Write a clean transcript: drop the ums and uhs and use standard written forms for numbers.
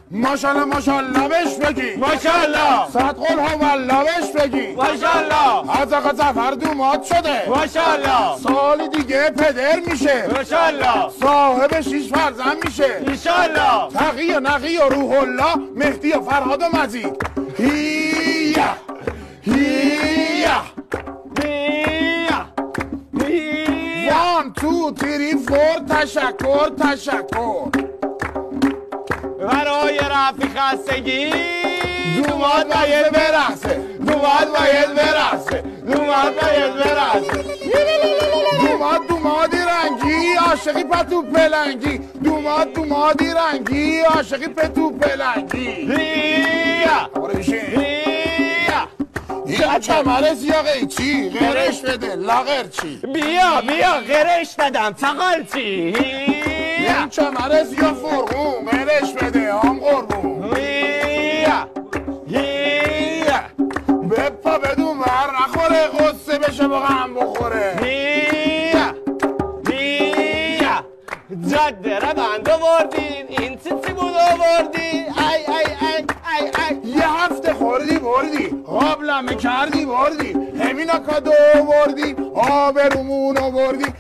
ماشالله ماشالله بهش بگی ماشالله صد قول ها والله بهش بگی ماشالله از آقا زفر دوماد شده ماشالله سال دیگه پدر میشه ماشالله صاحب 6 فرزند میشه انشالله تقی و نقی و روح الله مهدی و فرهاد و مزید هیه هیه وان تو تیری فور تشکر تشکر برای رفع خستگی دوماد باید برقصه دوماد باید برقصه دوماد باید برقصه دومادی رنگی عاشقی پتو پلنگی دومادی رنگی عاشقی پتو پلنگی یا کمرز یا قیچی غرش بده لاغر چی بیا غرش دادم تقال چی این کمرز یا فرقون غرش بده هم قربون بپا بدون ور نخوره قصه بشه با غم بخوره جاده را بند آوردین این چیزی بود آوردی یه هفته خوردی بردی قابلمه کردی بردی همینا کادو بردی آبرومون آوردی